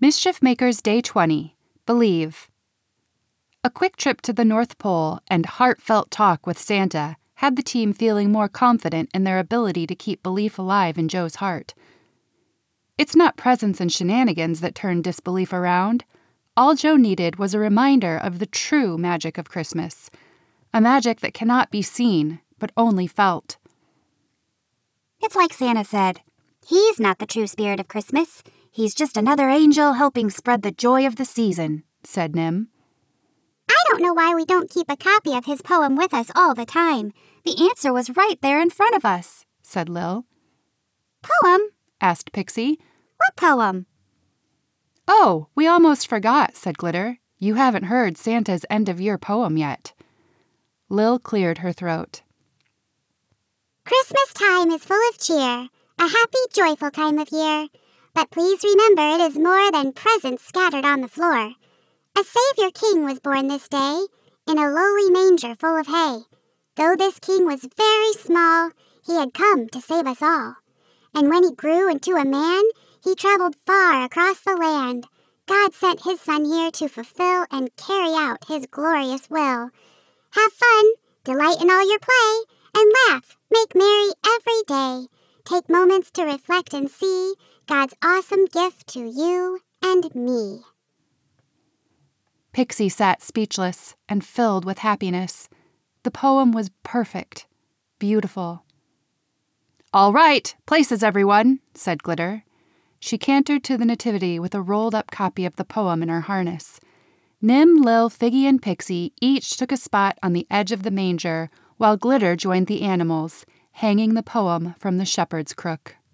Mischief Makers Day 20. Believe. A quick trip to the North Pole and heartfelt talk with Santa had the team feeling more confident in their ability to keep belief alive in Joe's heart. It's not presents and shenanigans that turn disbelief around. All Joe needed was a reminder of the true magic of Christmas, a magic that cannot be seen, but only felt. It's like Santa said, he's not the true spirit of Christmas. He's just another angel helping spread the joy of the season, said Nim. I don't know why we don't keep a copy of his poem with us all the time. The answer was right there in front of us, said Lil. Poem? Asked Pixie. What poem? Oh, we almost forgot, said Glitter. You haven't heard Santa's end-of-year poem yet. Lil cleared her throat. Christmas time is full of cheer, a happy, joyful time of year. But please remember it is more than presents scattered on the floor. A Savior King was born this day, in a lowly manger full of hay. Though this king was very small, he had come to save us all. And when he grew into a man, he traveled far across the land. God sent his son here to fulfill and carry out his glorious will. Have fun, delight in all your play, and laugh, make merry every day. Take moments to reflect and see God's awesome gift to you and me. Pixie sat speechless and filled with happiness. The poem was perfect, beautiful. All right, places, everyone, said Glitter. She cantered to the nativity with a rolled-up copy of the poem in her harness. Nim, Lil, Figgy, and Pixie each took a spot on the edge of the manger, while Glitter joined the animals, hanging the poem from the shepherd's crook.